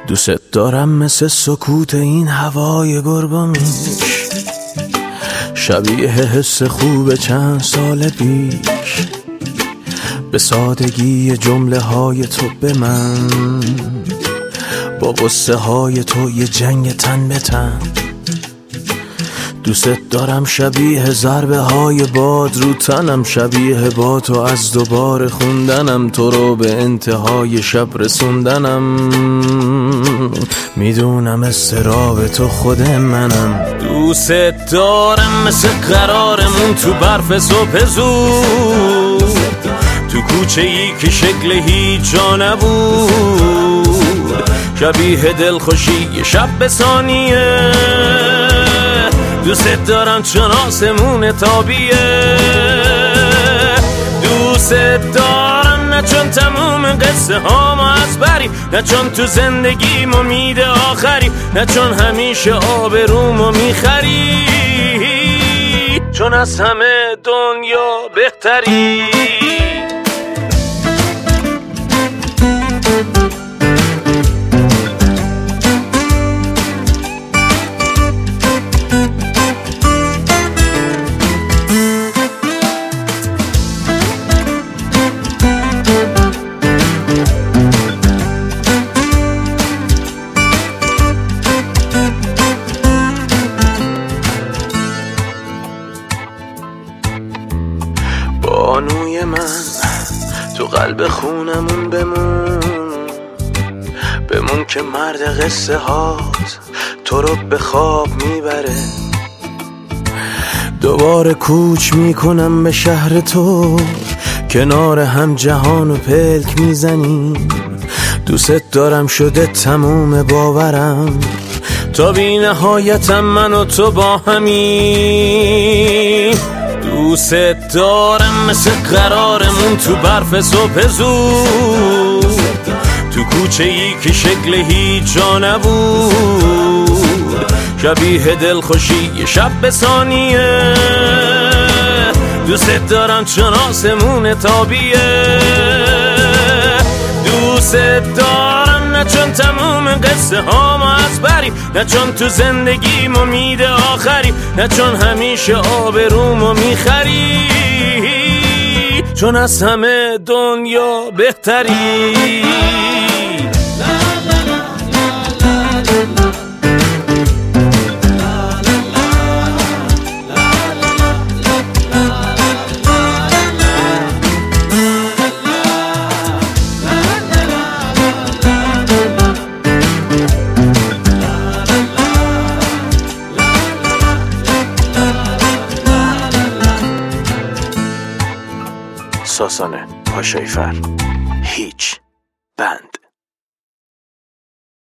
دوست دارم مثل سکوت این هوای گرگامیش، شبیه حس خوب چند سال پیش، به سادگی جمله های تو به من، با قصه های تو یه جنگ تن به تن. دوست دارم شبیه ضربه های باد رو تنم، شبیه با تو از دوباره خوندنم، تو رو به انتهای شب رسوندنم. میدونم استراب تو خود منم. دوست دارم مثل قرارمون تو برف صبح زود، تو کوچه ای که شکل هیچ جا نبود، شبیه دلخوشی یه شب به ثانیه. دوست دارم چون آسمون تابیه، دوست دارم نه چون تموم قصه هامو از بری، نه چون تو زندگیم امید آخری، نه چون همیشه آبرومو میخری، چون از همه دنیا بهتری. بانوی من تو قلب خونمون بمون که مرد قصه هات تو رو به خواب میبره. دوباره کوچ میکنم به شهر تو، کنار هم جهان و پلک میزنیم. دوست دارم شده تموم باورم، تا بی نهایتم من و تو با همین. دوست دارم مثل قرارمون تو برف صبح زود، تو کوچه ای که شکل هیچ جا نبود، شبیه دلخوشی یه شب به ثانیه. دوست دارم چون آسمون تابیه، دوست دارم نه چون تموم قصه هامو از بری، نه چون تو زندگیم امید آخری، نه چون همیشه آبرومو میخری، چون از همه دنیا بهتری. ساسانه پاشایی فر هیچ بند.